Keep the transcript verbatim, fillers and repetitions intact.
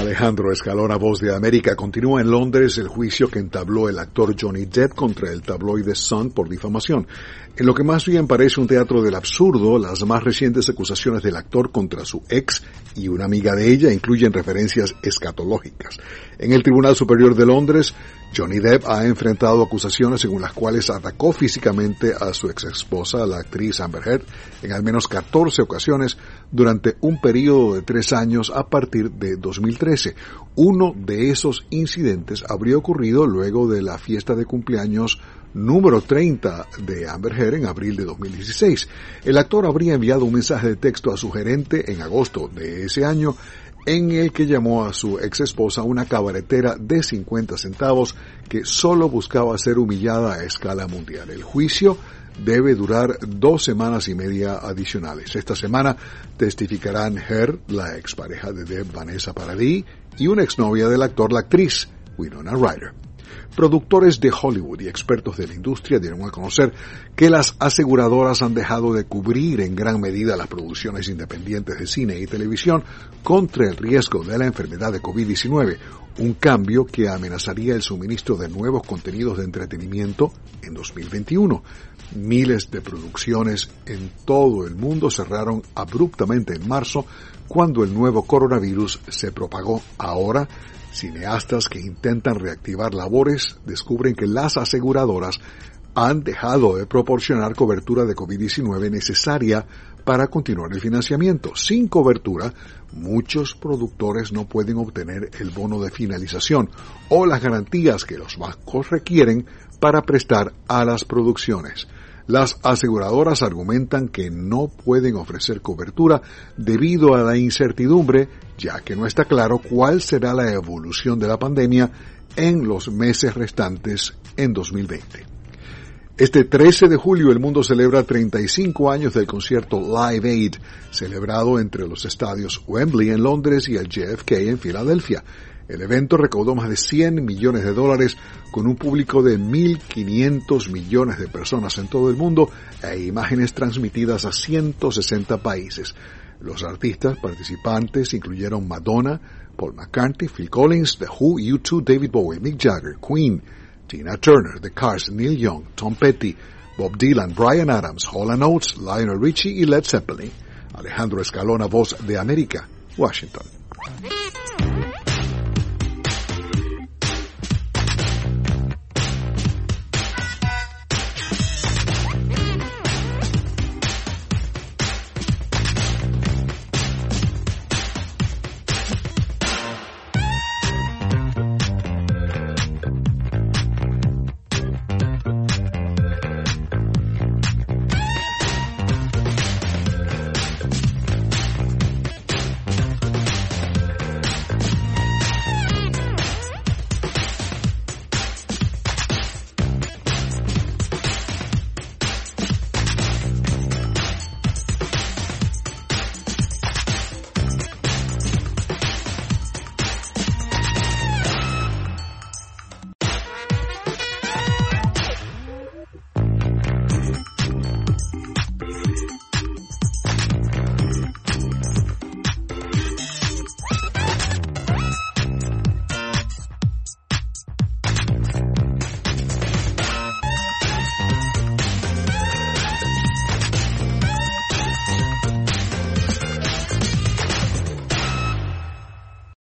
Alejandro Escalona, Voz de América. Continúa en Londres el juicio que entabló el actor Johnny Depp contra el tabloide Sun por difamación. En lo que más bien parece un teatro del absurdo, las más recientes acusaciones del actor contra su ex y una amiga de ella incluyen referencias escatológicas. En el Tribunal Superior de Londres, Johnny Depp ha enfrentado acusaciones según las cuales atacó físicamente a su ex esposa, la actriz Amber Heard, en al menos catorce ocasiones durante un periodo de tres años a partir de dos mil trece. Uno de esos incidentes habría ocurrido luego de la fiesta de cumpleaños número treinta de Amber Heard en abril de dos mil dieciséis. El actor habría enviado un mensaje de texto a su gerente en agosto de ese año en el que llamó a su ex esposa una cabaretera de cincuenta centavos que solo buscaba ser humillada a escala mundial. El juicio debe durar dos semanas y media adicionales. Esta semana testificarán Heard, la expareja de Depp, Vanessa Paradis, y una exnovia del actor, la actriz Winona Ryder. Productores de Hollywood y expertos de la industria dieron a conocer que las aseguradoras han dejado de cubrir en gran medida las producciones independientes de cine y televisión contra el riesgo de la enfermedad de covid diecinueve, un cambio que amenazaría el suministro de nuevos contenidos de entretenimiento en dos mil veintiuno. Miles de producciones en todo el mundo cerraron abruptamente en marzo cuando el nuevo coronavirus se propagó. Ahora, cineastas que intentan reactivar labores descubren que las aseguradoras han dejado de proporcionar cobertura de covid diecinueve necesaria para continuar el financiamiento. Sin cobertura, muchos productores no pueden obtener el bono de finalización o las garantías que los bancos requieren para prestar a las producciones. Las aseguradoras argumentan que no pueden ofrecer cobertura debido a la incertidumbre, ya que no está claro cuál será la evolución de la pandemia en los meses restantes en dos mil veinte. Este trece de julio el mundo celebra treinta y cinco años del concierto Live Aid, celebrado entre los estadios Wembley en Londres y el J F K en Filadelfia. El evento recaudó más de cien millones de dólares con un público de mil quinientos millones de personas en todo el mundo e imágenes transmitidas a ciento sesenta países. Los artistas participantes incluyeron Madonna, Paul McCartney, Phil Collins, The Who, U dos, David Bowie, Mick Jagger, Queen, Tina Turner, The Cars, Neil Young, Tom Petty, Bob Dylan, Bryan Adams, Hall and Oates, Lionel Richie y Led Zeppelin. Alejandro Escalona, Voz de América, Washington.